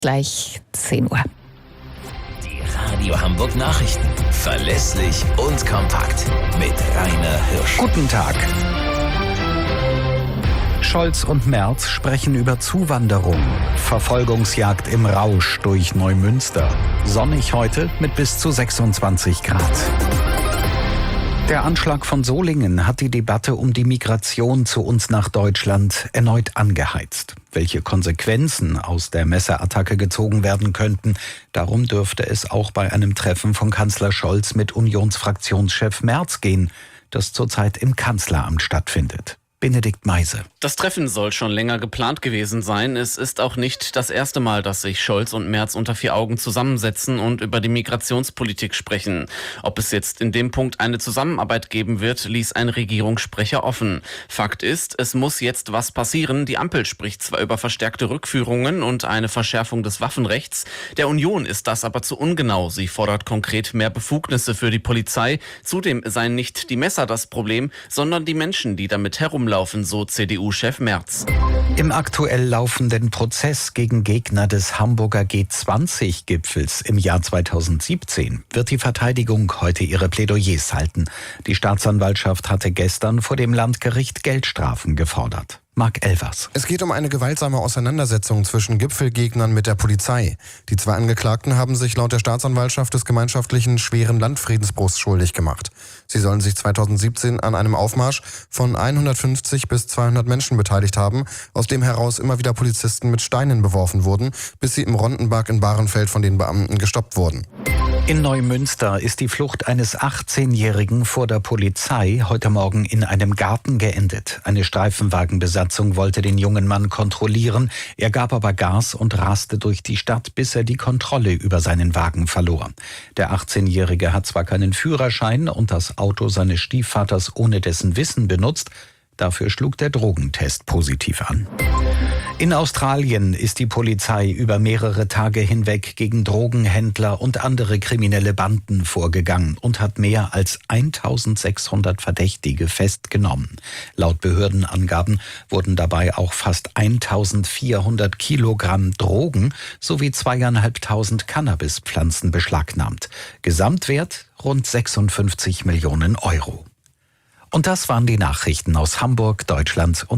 Gleich 10 Uhr. Die Radio Hamburg Nachrichten. Verlässlich und kompakt. Mit Rainer Hirsch. Guten Tag. Scholz und Merz sprechen über Zuwanderung. Verfolgungsjagd im Rausch durch Neumünster. Sonnig heute mit bis zu 26 Grad. Der Anschlag von Solingen hat die Debatte um die Migration zu uns nach Deutschland erneut angeheizt. Welche Konsequenzen aus der Messerattacke gezogen werden könnten, darum dürfte es auch bei einem Treffen von Kanzler Scholz mit Unionsfraktionschef Merz gehen, das zurzeit im Kanzleramt stattfindet. Benedikt Meise. Das Treffen soll schon länger geplant gewesen sein. Es ist auch nicht das erste Mal, dass sich Scholz und Merz unter vier Augen zusammensetzen und über die Migrationspolitik sprechen. Ob es jetzt in dem Punkt eine Zusammenarbeit geben wird, ließ ein Regierungssprecher offen. Fakt ist, es muss jetzt was passieren. Die Ampel spricht zwar über verstärkte Rückführungen und eine Verschärfung des Waffenrechts. Der Union ist das aber zu ungenau. Sie fordert konkret mehr Befugnisse für die Polizei. Zudem seien nicht die Messer das Problem, sondern die Menschen, die damit herumlaufen, so CDU-Chef Merz. Im aktuell laufenden Prozess gegen Gegner des Hamburger G20-Gipfels im Jahr 2017 wird die Verteidigung heute ihre Plädoyers halten. Die Staatsanwaltschaft hatte gestern vor dem Landgericht Geldstrafen gefordert. Marc Elvers. Es geht um eine gewaltsame Auseinandersetzung zwischen Gipfelgegnern mit der Polizei. Die zwei Angeklagten haben sich laut der Staatsanwaltschaft des gemeinschaftlichen schweren Landfriedensbruchs schuldig gemacht. Sie sollen sich 2017 an einem Aufmarsch von 150 bis 200 Menschen beteiligt haben, aus dem heraus immer wieder Polizisten mit Steinen beworfen wurden, bis sie im Rondenberg in Bahrenfeld von den Beamten gestoppt wurden. In Neumünster ist die Flucht eines 18-Jährigen vor der Polizei heute Morgen in einem Garten geendet. Eine Streifenwagenbesatzung wollte den jungen Mann kontrollieren. Er gab aber Gas und raste durch die Stadt, bis er die Kontrolle über seinen Wagen verlor. Der 18-Jährige hat zwar keinen Führerschein und das Auto seines Stiefvaters ohne dessen Wissen benutzt. Dafür schlug der Drogentest positiv an. In Australien ist die Polizei über mehrere Tage hinweg gegen Drogenhändler und andere kriminelle Banden vorgegangen und hat mehr als 1600 Verdächtige festgenommen. Laut Behördenangaben wurden dabei auch fast 1400 Kilogramm Drogen sowie 2500 Cannabispflanzen beschlagnahmt. Gesamtwert rund 56 Millionen Euro. Und das waren die Nachrichten aus Hamburg, Deutschland und